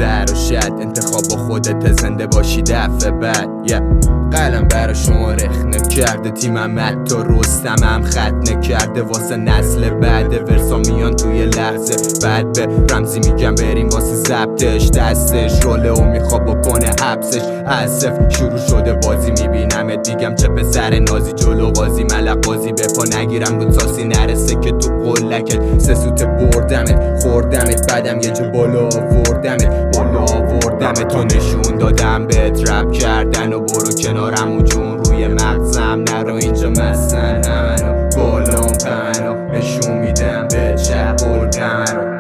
زهر و شد، انتخاب با خودت زنده باشی دفعه بعد. قلم برا شما رخ نکرده، تیمم حتی رستمم خط نکرده واسه نسل بعد. ورسا میان توی لحظه بعد به رمزی میگم بریم واسه ضبطش، دستش روله و میخواد بکنه حبسش. اسف شروع شده بازی، میبینمت میگم چه پسر نازی، جلو قاضی ملق بازی به پا نگیرم رو تاسی نرسه که تو قلکت. سه سوت بردمت خوردمت بعدم یه جا بالا آوردمت تو نشون دادم بهت رپ کردن و برو کنارم و جون روی مغزم نرو اینجا مستن همنو بالام پمنو نشون میدم به چه قلقم رو.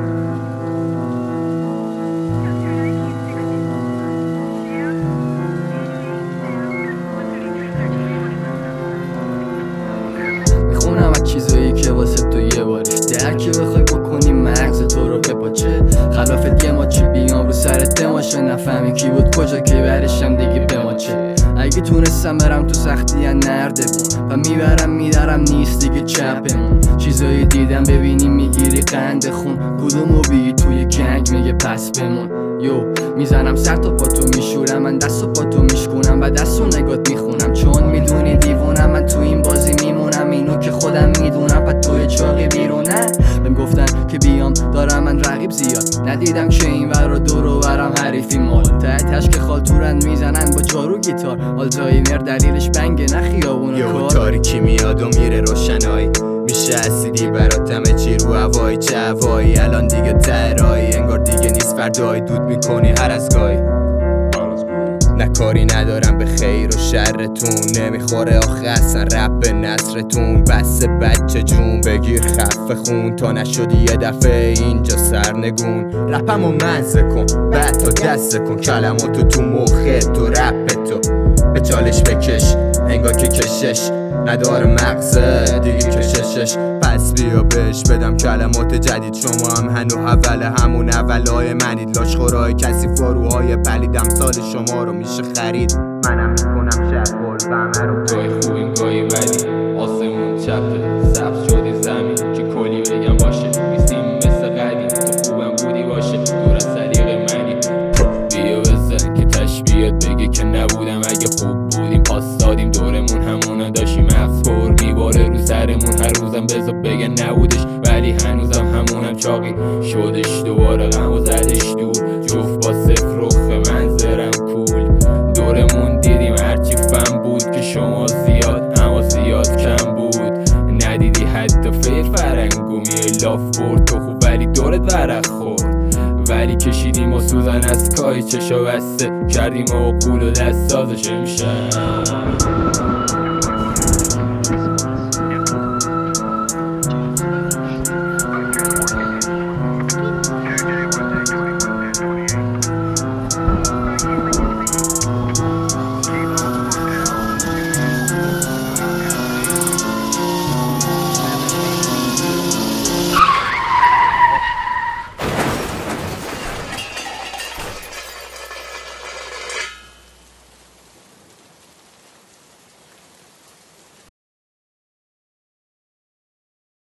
میخونم از چیزایی که واسه تو یه بارش درکی بخوای بکنی مغز تو رو بپاچه. خلافت یه ماچی بیام رو سرت دماشه، نفهمی کی بود کجا کی برشم دیگه بماچه. اگه تونستم برم تو سختی یا نردمون و میبرم میدارم نیست دیگه چپمون. چیزایی دیدم ببینی میگیری قند خون، کدومو بی توی گنگ میگه پس بمون. میزنم سر تا پاتو میشورم، من دست و پاتو میشکونم و دست و نگات میخونم، چون میدونی دیوونم من تو این بازی میمونم. اینو که خودم میدونم پس توی چاقی بیرونه. بهم گفتن که بیام دارم من رقیب زیاد، ندیدم که این ور و دور و برم حریفی مال. تهش که خالتورن میزنن با جارو گیتار، آلزایمر دلیلش بنگه نه خیابون و کار. تاریکی میاد و میره روشنایی، میشه اسیدی برات همه چی رو هوایی. چه هوایی الان دیگه ترایی، انگار دیگه نیست فردایی، دود میکنی هر از گاهی. نه کاری ندارم به خیر و شرتون، نمیخوره آخه اصلا رب به نصرتون. بس بچه جون بگیر خفه خون تا نشدی یه دفعه اینجا سرنگون. رپمو مزه کن بعد تا دست کن، کلماتو تو مخت تو رپ تو به چالش بکش، انگار که کشش نداره مغزه دیگه کششش. پس بیا بهش بدم کلمات جدید، شما هم هنو اول همون اولای منید. لاشخورای کسی فاروهای پلیدم سال شما رو میشه خرید. منم میکنم شب قلبمه رو گاهی خوبیم گاهی بدی، آسمون چپه سبز شدی زمین که کلی بگم باشه. میسیم مثل قدیم تو خوبم بودی باشه، دور از سلیقه منی. بیا بزن که تشبیهت بگه که نبودم، اگه خوب بودیم پاس دادیم دورمون همونا داشتیم. مغز پر میباره رو سرمون هر روزم بذار بگه نبودش، ولی هنوزم همونم چاقی شدش. دوباره غم و زدش دور جفت با صفر رخ منظرم کول. دورمون دیدیم هرچی فهم بود که شما زیاد اما زیاد کم بود. ندیدی حتی فیر فرنگومی لاف برد تو خوب ولی دورت ورق خورد. ولی کشیدیم و سوزن از کای چشا بسته کردیم و قول و دست سازش میشن.